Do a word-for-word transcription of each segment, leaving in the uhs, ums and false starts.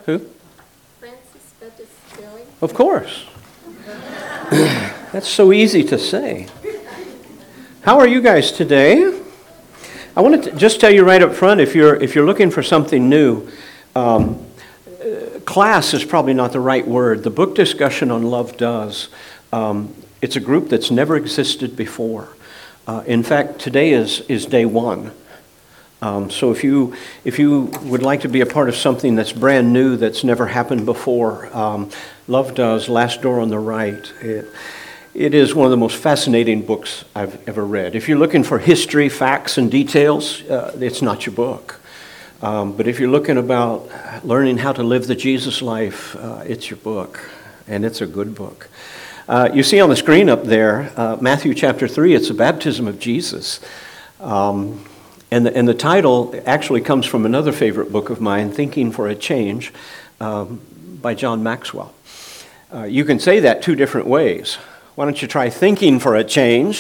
Who? Francis Betticelli. Of course. That's so easy to say. How are you guys today? I want to just tell you right up front, if you're if you're looking for something new, um, class is probably not the right word. The book discussion on Love Does. Um, it's a group that's never existed before. Uh, in fact, today is is day one. Um, so if you if you would like to be a part of something that's brand new, that's never happened before, um, Love Does, Last Door on the Right. It, it is one of the most fascinating books I've ever read. If you're looking for history, facts, and details, uh, it's not your book. Um, but if you're looking about learning how to live the Jesus life, uh, it's your book, and it's a good book. Uh, you see on the screen up there, uh, Matthew chapter three, it's the baptism of Jesus. Um, and, the, and the title actually comes from another favorite book of mine, Thinking for a Change, um, by John Maxwell. Uh, you can say that two different ways. Why don't you try thinking for a change,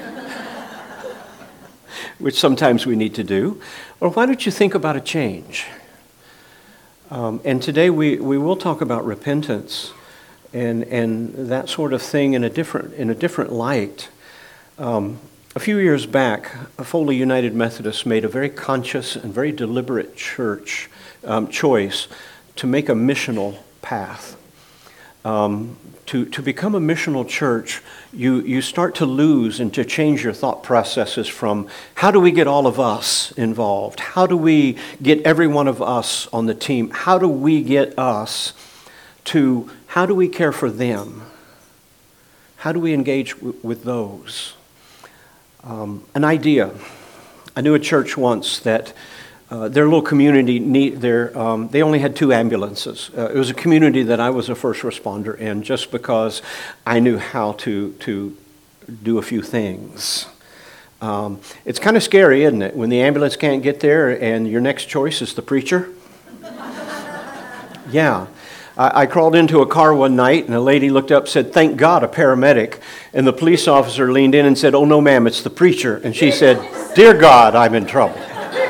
which sometimes we need to do, or why don't you think about a change? Um, and today we, we will talk about repentance and and that sort of thing in a different in a different light. Um, a few years back, Foley United Methodist made a very conscious and very deliberate church um, choice to make a missional path. Um, to, to become a missional church, you, you start to lose and to change your thought processes from how do we get all of us involved? How do we get every one of us on the team? How do we get us to how do we care for them? How do we engage w- with those? Um, an idea. I knew a church once that Uh, their little community, need, their, um, they only had two ambulances. Uh, it was a community that I was a first responder in just because I knew how to, to do a few things. Um, it's kind of scary, isn't it, when the ambulance can't get there and your next choice is the preacher? Yeah. I, I crawled into a car one night and a lady looked up and said, "Thank God, a paramedic." And the police officer leaned in and said, "Oh, no, ma'am, it's the preacher." And she said, "Dear God, I'm in trouble."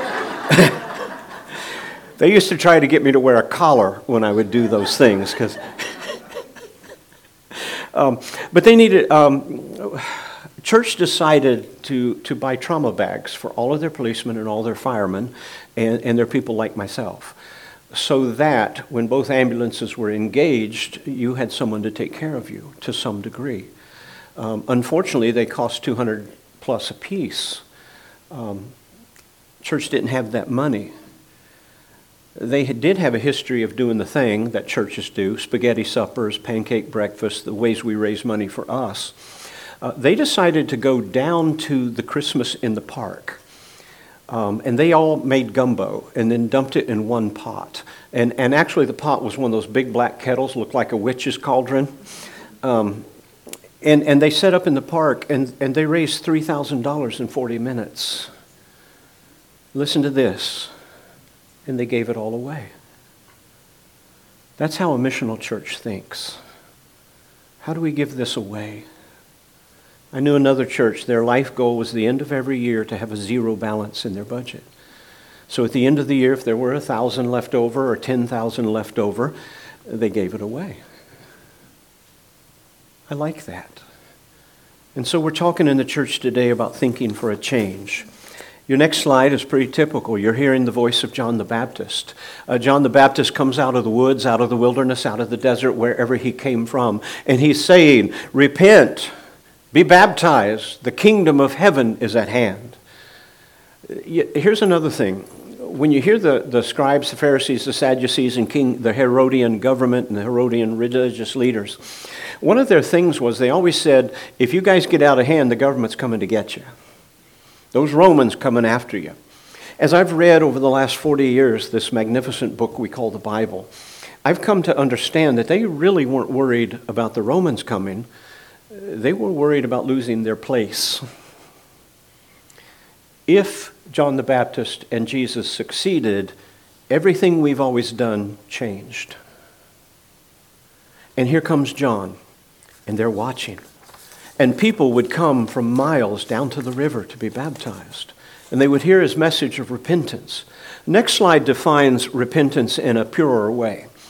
They used to try to get me to wear a collar when I would do those things, because. um, but they needed. Um, church decided to to buy trauma bags for all of their policemen and all their firemen, and, and their people like myself, so that when both ambulances were engaged, you had someone to take care of you to some degree. Um, unfortunately, they cost two hundred plus a piece. Um, church didn't have that money. They did have a history of doing the thing that churches do, spaghetti suppers, pancake breakfasts, the ways we raise money for us. Uh, they decided to go down to the Christmas in the park. Um, and they all made gumbo and then dumped it in one pot. And, and actually the pot was one of those big black kettles, looked like a witch's cauldron. Um, and, and they set up in the park and, and they raised three thousand dollars in forty minutes. Listen to this. And they gave it all away. That's how a missional church thinks. How do we give this away? I knew another church, their life goal was the end of every year to have a zero balance in their budget. So at the end of the year, if there were a thousand left over or ten thousand left over, they gave it away. I like that. And so we're talking in the church today about thinking for a change. Your next slide is pretty typical. You're hearing the voice of John the Baptist. Uh, John the Baptist comes out of the woods, out of the wilderness, out of the desert, wherever he came from. And he's saying, "Repent, be baptized. The kingdom of heaven is at hand." Here's another thing. When you hear the, the scribes, the Pharisees, the Sadducees, and king, the Herodian government and the Herodian religious leaders, one of their things was they always said, if you guys get out of hand, the government's coming to get you. Those Romans coming after you. As I've read over the last forty years this magnificent book we call the Bible, I've come to understand that they really weren't worried about the Romans coming. They were worried about losing their place. If John the Baptist and Jesus succeeded, everything we've always done changed. And here comes John, and they're watching. And people would come from miles down to the river to be baptized. And they would hear his message of repentance. Next slide defines repentance in a purer way.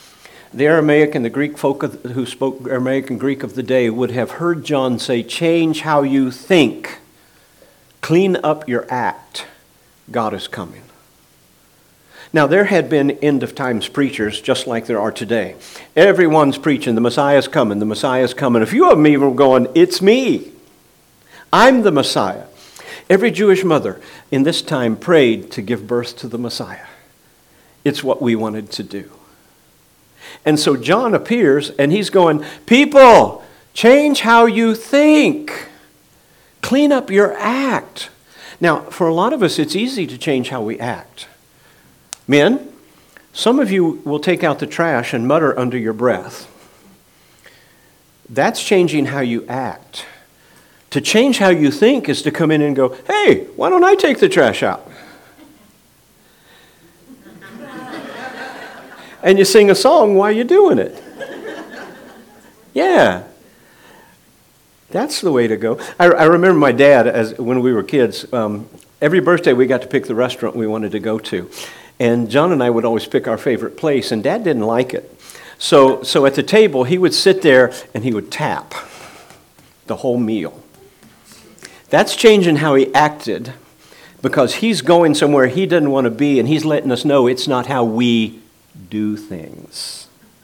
The Aramaic and the Greek folk of, who spoke Aramaic and Greek of the day would have heard John say, change how you think. Clean up your act. God is coming. Now, there had been end-of-times preachers just like there are today. Everyone's preaching, the Messiah's coming, the Messiah's coming. A few of them even were going, it's me. I'm the Messiah. Every Jewish mother in this time prayed to give birth to the Messiah. It's what we wanted to do. And so John appears and he's going, people, change how you think. Clean up your act. Now, for a lot of us, it's easy to change how we act. Men, some of you will take out the trash and mutter under your breath. That's changing how you act. To change how you think is to come in and go, hey, why don't I take the trash out? And you sing a song while you're doing it. Yeah. That's the way to go. I, I remember my dad, as when we were kids, um, every birthday we got to pick the restaurant we wanted to go to. And John and I would always pick our favorite place, and Dad didn't like it. So, so at the table, he would sit there and he would tap the whole meal. That's changing how he acted, because he's going somewhere he doesn't want to be, and he's letting us know it's not how we do things.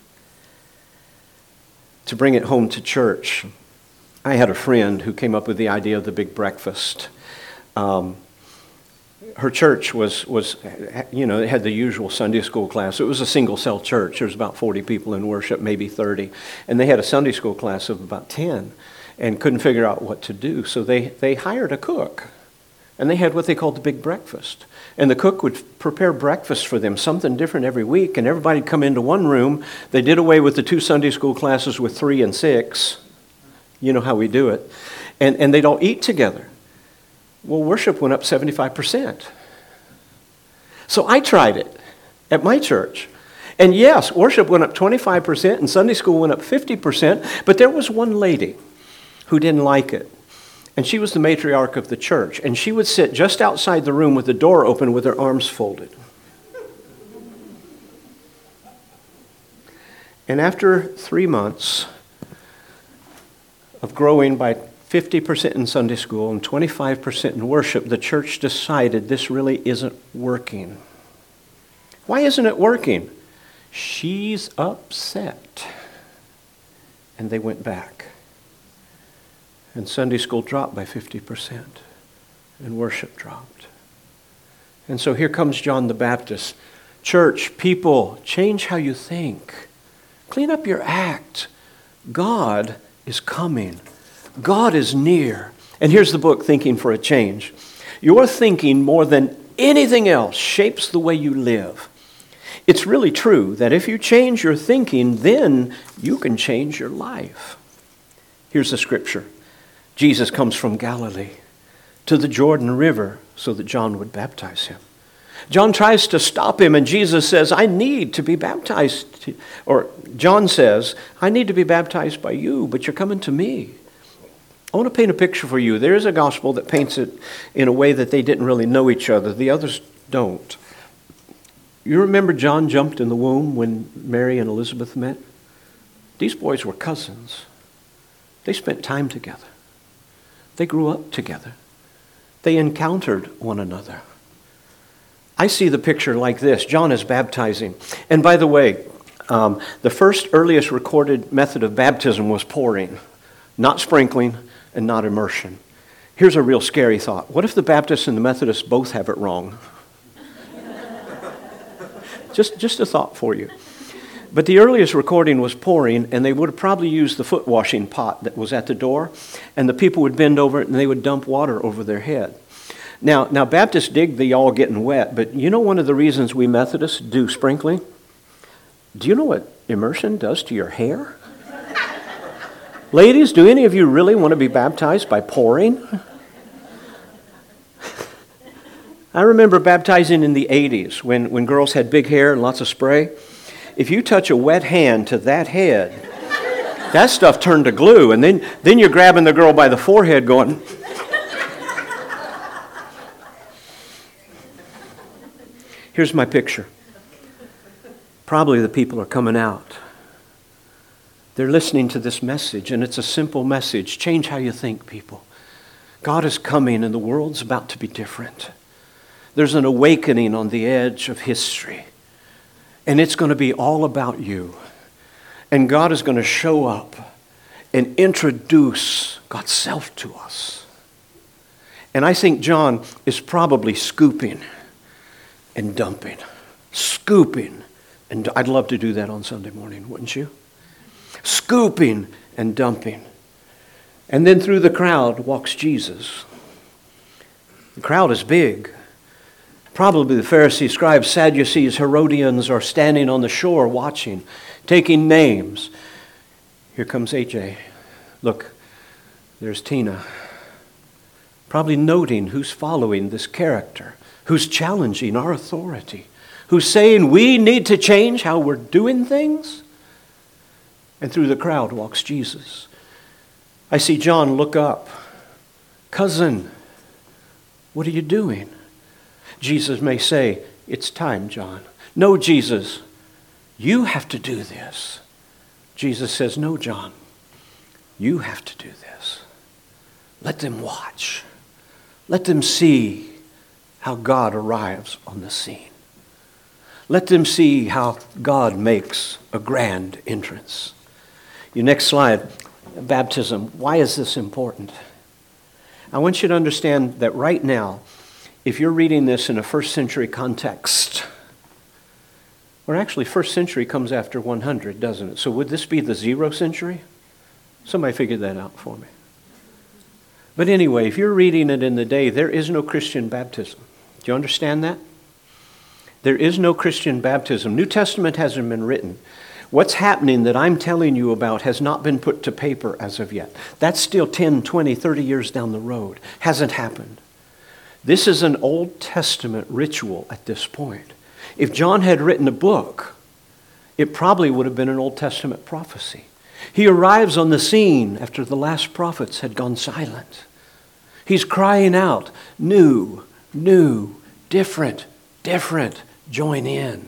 To bring it home to church, I had a friend who came up with the idea of the big breakfast. Um, her church was, was, you know, it had the usual Sunday school class. It was a single-cell church. There was about forty people in worship, maybe thirty. And they had a Sunday school class of about ten and couldn't figure out what to do. So they, they hired a cook. And they had what they called the big breakfast. And the cook would prepare breakfast for them, something different every week. And everybody would come into one room. They did away with the two Sunday school classes with three and six. You know how we do it. And, and they'd all eat together. Well, worship went up seventy-five percent. So I tried it at my church. And yes, worship went up twenty-five percent and Sunday school went up fifty percent. But there was one lady who didn't like it. And she was the matriarch of the church. And she would sit just outside the room with the door open with her arms folded. And after three months of growing by fifty percent in Sunday school and twenty-five percent in worship, the church decided this really isn't working. Why isn't it working? She's upset. And they went back. And Sunday school dropped by fifty percent. And worship dropped. And so here comes John the Baptist. Church, people, change how you think. Clean up your act. God is coming. God is near. And here's the book, Thinking for a Change. Your thinking, more than anything else, shapes the way you live. It's really true that if you change your thinking, then you can change your life. Here's the scripture. Jesus comes from Galilee to the Jordan River so that John would baptize him. John tries to stop him, and Jesus says, I need to be baptized. Or John says, I need to be baptized by you, but you're coming to me. I want to paint a picture for you. There is a gospel that paints it in a way that they didn't really know each other. The others don't. You remember John jumped in the womb when Mary and Elizabeth met? These boys were cousins. They spent time together. They grew up together. They encountered one another. I see the picture like this. John is baptizing. And by the way, um, the first earliest recorded method of baptism was pouring, not sprinkling and not immersion. Here's a real scary thought. What if the Baptists and the Methodists both have it wrong? just, just a thought for you. But the earliest recording was pouring, and they would have probably used the foot washing pot that was at the door, and the people would bend over it and they would dump water over their head. Now, now Baptists dig the all getting wet, but you know one of the reasons we Methodists do sprinkling? Do you know what immersion does to your hair? Ladies, do any of you really want to be baptized by pouring? I remember baptizing in the eighties when, when girls had big hair and lots of spray. If you touch a wet hand to that head, that stuff turned to glue, and then, then you're grabbing the girl by the forehead going... Here's my picture. Probably the people are coming out They're listening to this message, and it's a simple message. Change how you think, people. God is coming, and the world's about to be different. There's an awakening on the edge of history, and it's going to be all about you. And God is going to show up and introduce God's self to us. And I think John is probably scooping and dumping. Scooping. And I'd love to do that on Sunday morning, wouldn't you? Scooping and dumping. And then through the crowd walks Jesus. The crowd is big. Probably the Pharisees, scribes, Sadducees, Herodians are standing on the shore watching, taking names. Here comes A J. Look, there's Tina. Probably noting who's following this character, who's challenging our authority, who's saying we need to change how we're doing things. And through the crowd walks Jesus. I see John look up. Cousin, what are you doing? Jesus may say, it's time, John. No, Jesus, you have to do this. Jesus says, no, John, you have to do this. Let them watch. Let them see how God arrives on the scene. Let them see how God makes a grand entrance. Your next slide, baptism. Why is this important? I want you to understand that right now, if you're reading this in a first century context, or actually first century comes after one hundred, doesn't it? So would this be the zero century? Somebody figured that out for me. But anyway, if you're reading it in the day, there is no Christian baptism. Do you understand that? There is no Christian baptism. New Testament hasn't been written. What's happening that I'm telling you about has not been put to paper as of yet. That's still ten, twenty, thirty years down the road. Hasn't happened. This is an Old Testament ritual at this point. If John had written a book, it probably would have been an Old Testament prophecy. He arrives on the scene after the last prophets had gone silent. He's crying out, new, new, different, different, join in.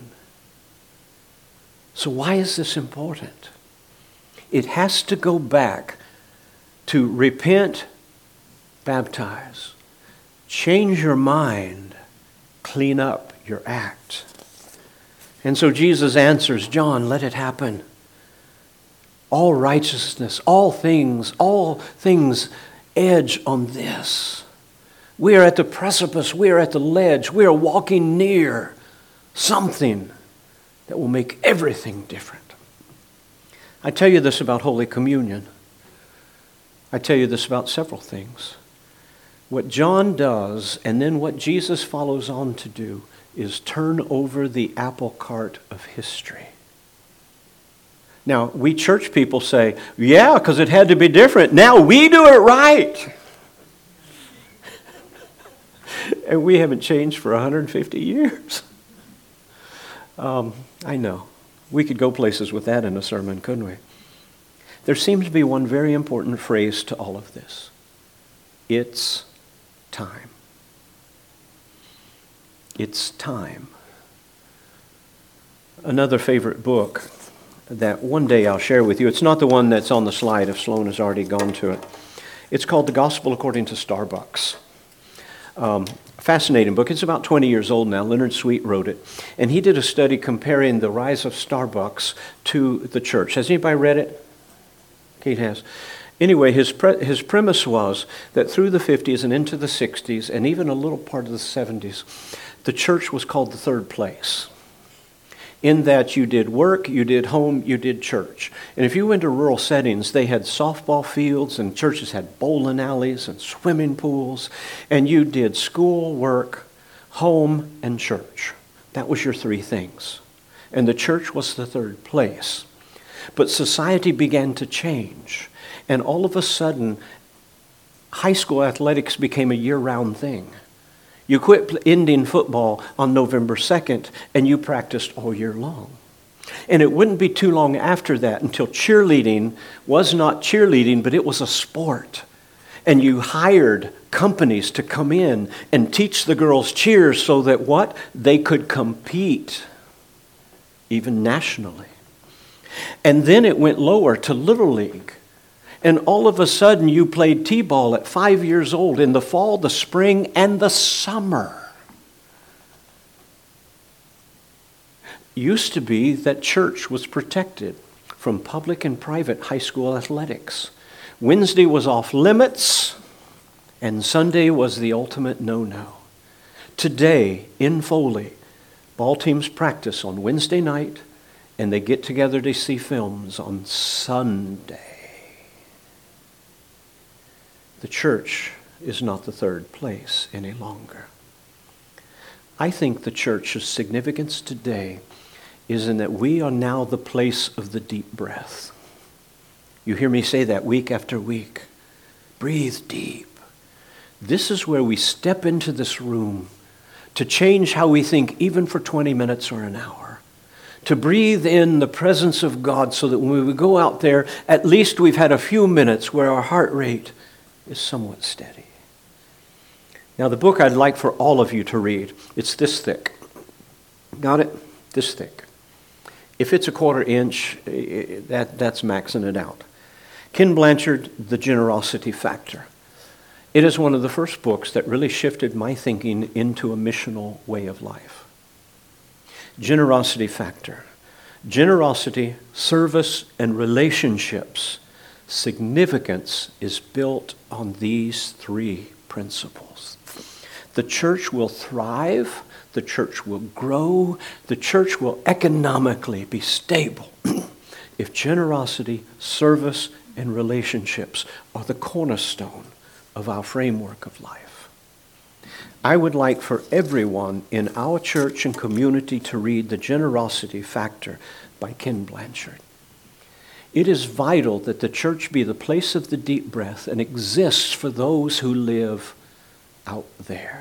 So why is this important? It has to go back to repent, baptize, change your mind, clean up your act. And so Jesus answers, John, let it happen. All righteousness, all things, all things edge on this. We are at the precipice, we are at the ledge, we are walking near something that will make everything different. I tell you this about Holy Communion. I tell you this about several things. What John does and then what Jesus follows on to do is turn over the apple cart of history. Now, we church people say, yeah, because it had to be different. Now we do it right. And we haven't changed for one hundred fifty years. Um, I know. We could go places with that in a sermon, couldn't we? There seems to be one very important phrase to all of this. It's time. It's time. Another favorite book that one day I'll share with you. It's not the one that's on the slide if Sloan has already gone to it. It's called The Gospel According to Starbucks. Um, fascinating book. It's about twenty years old now. Leonard Sweet wrote it. And he did a study comparing the rise of Starbucks to the church. Has anybody read it? Kate has. Anyway, his pre- his premise was that through the fifties and into the sixties and even a little part of the seventies, the church was called the third place. In that you did work, you did home, you did church. And if you went to rural settings, they had softball fields and churches had bowling alleys and swimming pools. And you did school, work, home, and church. That was your three things. And the church was the third place. But society began to change. And all of a sudden, high school athletics became a year-round thing. You quit ending football on November second, and you practiced all year long. And it wouldn't be too long after that until cheerleading was not cheerleading, but it was a sport. And you hired companies to come in and teach the girls cheers so that what? They could compete, even nationally. And then it went lower to Little League. And all of a sudden you played T-ball at five years old in the fall, the spring, and the summer. Used to be that church was protected from public and private high school athletics. Wednesday was off limits, and Sunday was the ultimate no-no. Today, in Foley, ball teams practice on Wednesday night, and they get together to see films on Sunday. The church is not the third place any longer. I think the church's significance today is in that we are now the place of the deep breath. You hear me say that week after week. Breathe deep. This is where we step into this room to change how we think even for twenty minutes or an hour. To breathe in the presence of God so that when we go out there, at least we've had a few minutes where our heart rate is somewhat steady. Now the book I'd like for all of you to read, it's this thick. Got it? This thick. If it's a quarter inch, that, that's maxing it out. Ken Blanchard, The Generosity Factor. It is one of the first books that really shifted my thinking into a missional way of life. Generosity Factor. Generosity, service, and relationships. Significance is built on these three principles. The church will thrive, the church will grow, the church will economically be stable if generosity, service, and relationships are the cornerstone of our framework of life. I would like for everyone in our church and community to read The Generosity Factor by Ken Blanchard. It is vital that the church be the place of the deep breath and exists for those who live out there.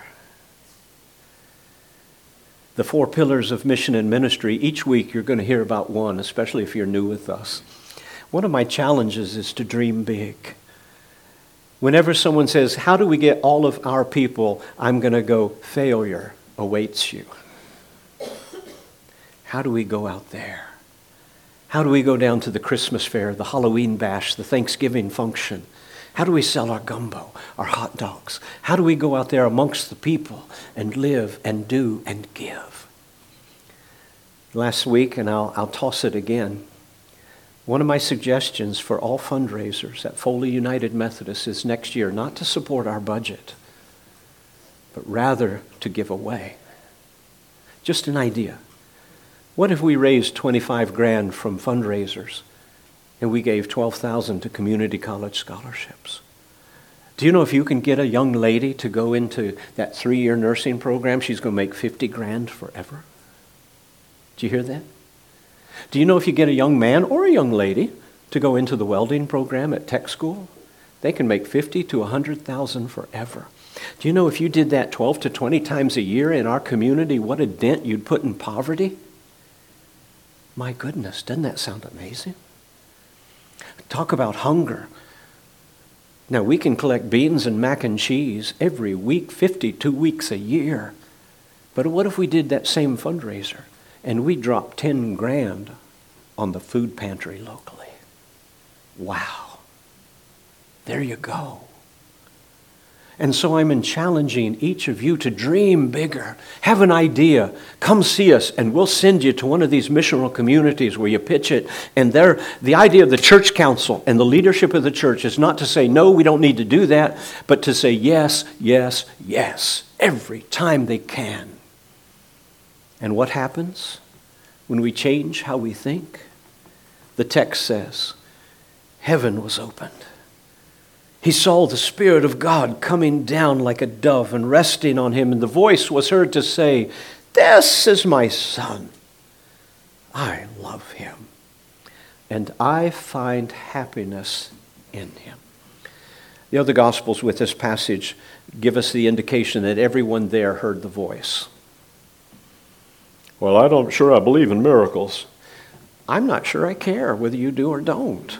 The four pillars of mission and ministry, each week you're going to hear about one, especially if you're new with us. One of my challenges is to dream big. Whenever someone says, how do we get all of our people, I'm going to go, failure awaits you. How do we go out there? How do we go down to the Christmas fair, the Halloween bash, the Thanksgiving function? How do we sell our gumbo, our hot dogs? How do we go out there amongst the people and live and do and give? Last week, and I'll, I'll toss it again, one of my suggestions for all fundraisers at Foley United Methodist is next year not to support our budget, but rather to give away. Just an idea. What if we raised twenty-five grand from fundraisers and we gave twelve thousand to community college scholarships? Do you know if you can get a young lady to go into that three-year nursing program, she's going to make fifty grand forever? Do you hear that? Do you know if you get a young man or a young lady to go into the welding program at tech school, they can make fifty to one hundred thousand forever? Do you know if you did that twelve to twenty times a year in our community, what a dent you'd put in poverty? My goodness, doesn't that sound amazing? Talk about hunger. Now, we can collect beans and mac and cheese every week, fifty-two weeks a year. But what if we did that same fundraiser and we dropped ten grand on the food pantry locally? Wow. There you go. And so I'm challenging each of you to dream bigger. Have an idea. Come see us, and we'll send you to one of these missional communities where you pitch it. And there, the idea of the church council and the leadership of the church is not to say, no, we don't need to do that, but to say yes, yes, yes, every time they can. And what happens when we change how we think? The text says, heaven was opened. He saw the Spirit of God coming down like a dove and resting on him, and the voice was heard to say, this is my Son. I love him, and I find happiness in him. The other Gospels with this passage give us the indication that everyone there heard the voice. Well, I don't sure I believe in miracles. I'm not sure I care whether you do or don't.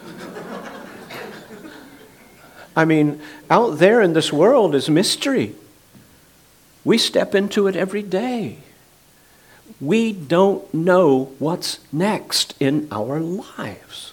I mean, out there in this world is mystery. We step into it every day. We don't know what's next in our lives.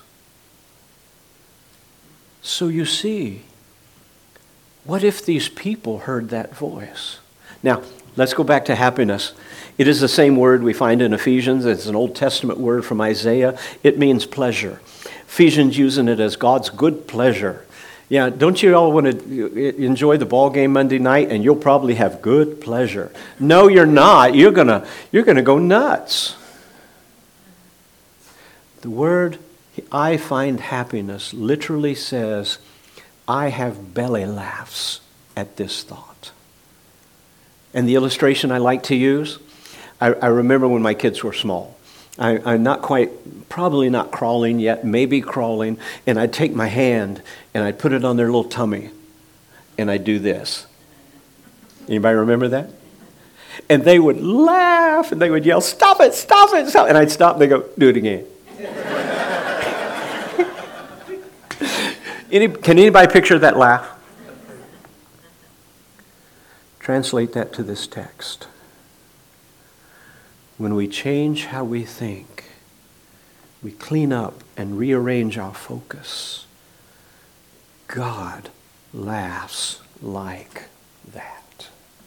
So you see, what if these people heard that voice? Now, let's go back to happiness. It is the same word we find in Ephesians. It's an Old Testament word from Isaiah. It means pleasure. Ephesians using it as God's good pleasure. Yeah, don't you all want to enjoy the ball game Monday night, and you'll probably have good pleasure? No, you're not. You're gonna you're gonna go nuts. The word "I find happiness" literally says, "I have belly laughs at this thought." And the illustration I like to use, I, I remember when my kids were small. I, I'm not quite, probably not crawling yet, maybe crawling, and I'd take my hand and I'd put it on their little tummy, and I'd do this. Anybody remember that? And they would laugh, and they would yell, "Stop it, stop it, stop it." And I'd stop, and they'd go, "Do it again." Any, can anybody picture that laugh? Translate that to this text. When we change how we think, we clean up and rearrange our focus, God laughs like that.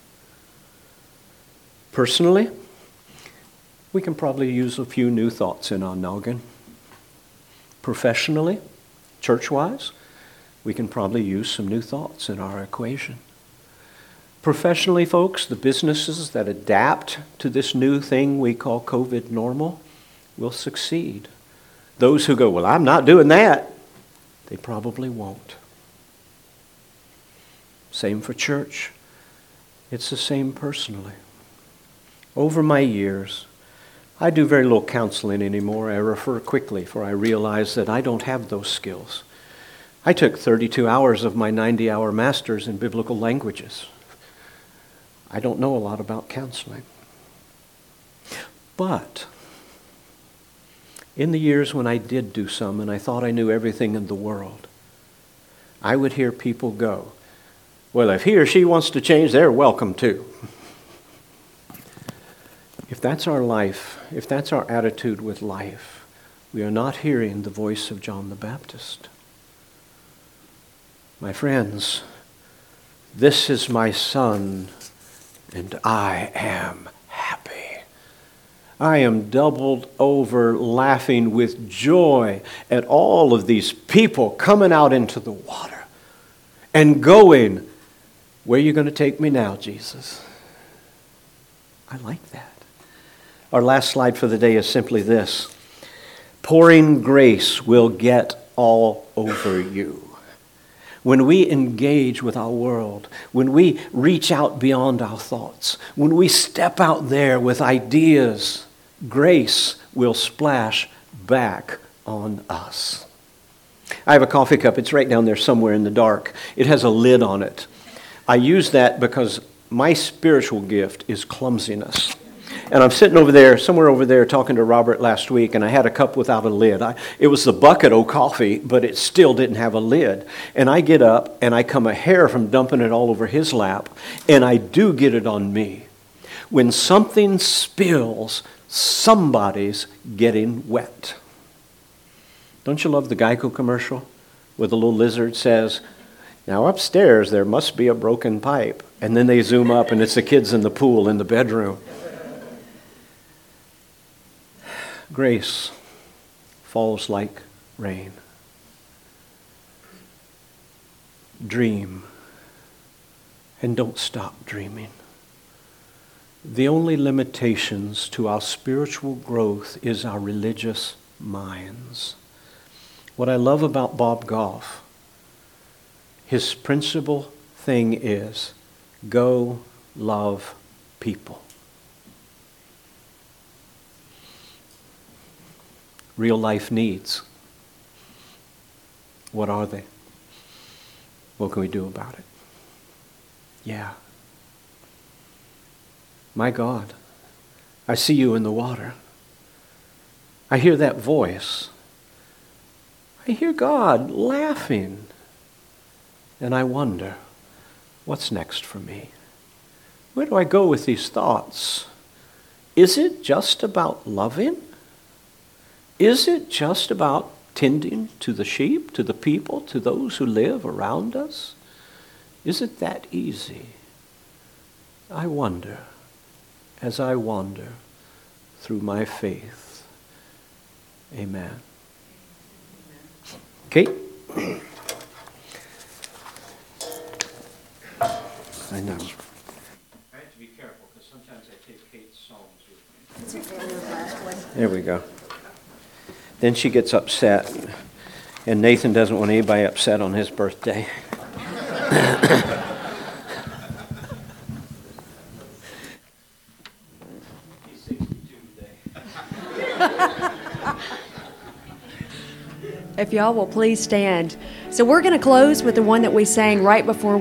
Personally, we can probably use a few new thoughts in our noggin. Professionally, church-wise, we can probably use some new thoughts in our equation. Professionally, folks, the businesses that adapt to this new thing we call COVID normal will succeed. Those who go, "Well, I'm not doing that," they probably won't. Same for church. It's the same personally. Over my years, I do very little counseling anymore. I refer quickly, for I realize that I don't have those skills. I took thirty-two hours of my ninety-hour master's in biblical languages. I don't know a lot about counseling. But in the years when I did do some and I thought I knew everything in the world, I would hear people go, "Well, if he or she wants to change, they're welcome to." If that's our life, if that's our attitude with life, we are not hearing the voice of John the Baptist. My friends, this is my son, and I am happy. I am doubled over laughing with joy at all of these people coming out into the water and going, "Where are you going to take me now, Jesus?" I like that. Our last slide for the day is simply this: pouring grace will get all over you. When we engage with our world, when we reach out beyond our thoughts, when we step out there with ideas, grace will splash back on us. I have a coffee cup. It's right down there somewhere in the dark. It has a lid on it. I use that because my spiritual gift is clumsiness. And I'm sitting over there, somewhere over there, talking to Robert last week, and I had a cup without a lid. I, it was the bucket of coffee, but it still didn't have a lid. And I get up, and I come a hair from dumping it all over his lap, and I do get it on me. When something spills, somebody's getting wet. Don't you love the Geico commercial where the little lizard says, "Now upstairs there must be a broken pipe," and then they zoom up, and it's the kids in the pool in the bedroom. Grace falls like rain. Dream, and don't stop dreaming. The only limitations to our spiritual growth is our religious minds. What I love about Bob Goff, his principal thing is go love people. Real life needs. What are they? What can we do about it? Yeah. My God, I see you in the water. I hear that voice. I hear God laughing. And I wonder, what's next for me? Where do I go with these thoughts? Is it just about loving? Is it just about tending to the sheep, to the people, to those who live around us? Is it that easy? I wonder, as I wander through my faith. Amen. Kate? I know. I have to be careful because sometimes I take Kate's songs with me. There we go. Then she gets upset, and Nathan doesn't want anybody upset on his birthday. He's sixty-two today. If y'all will please stand. So we're going to close with the one that we sang right before